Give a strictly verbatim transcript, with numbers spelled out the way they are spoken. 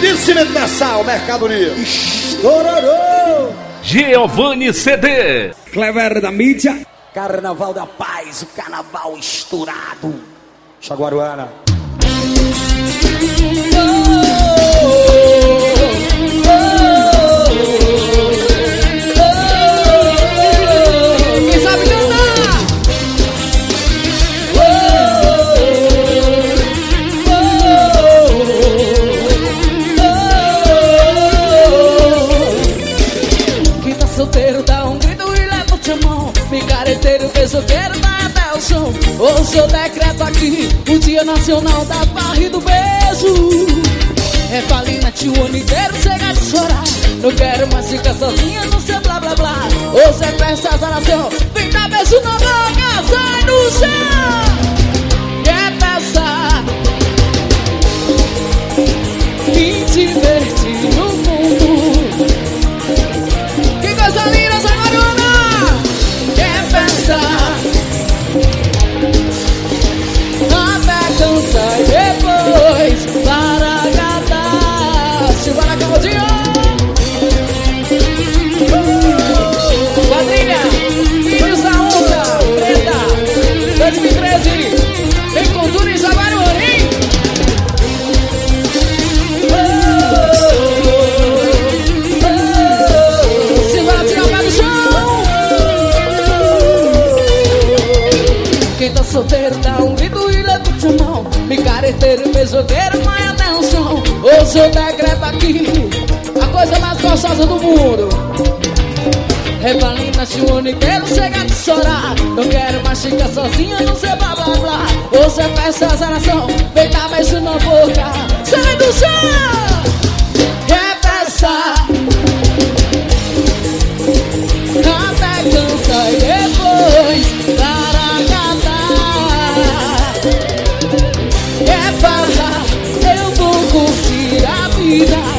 Cimento Nassau, mercadoria. Estourou! Giovanni C D. Clever da mídia. Carnaval da Paz, o carnaval estourado. Chaguaruana. Quem sabe cantar? Quem tá solteiro dá um grito e leva a mão. Picareteiro, beijoqueiro, dá até o som. Hoje eu decreto aqui o Dia Nacional da Farra e do Beijo. É Valina, tio, o ano inteiro chega de chorar. Não quero mais ficar sozinha no seu blá blá blá. Hoje é festa da nação, vem dar beijo na boca, sai no chão. É festa, me divertir no mundo. Que coisa linda, Zaguariana. É festa, até cansar e depois para agradar. Simbora, Claudinho. Quadrilha, Filhos da Onça Preta dois mil e treze. Vem com tudo em Jaguariúna, hein? Simbora, tirar o pé do chão. Quem tá solteiro dá um grito e levanta a mão. Micareteiro, beijoqueiro, vai até o som. Hoje eu decreto aqui a coisa mais gostosa do mundo. É Valina, o ano inteiro chega de chorar. Não quero mais ficar sozinha, não sei blá blá blá. Hoje é festa da nação, vem dar beijo na boca, sai do chão. É festa, até cansa e depois para acabar. É festa, eu vou curtir a vida.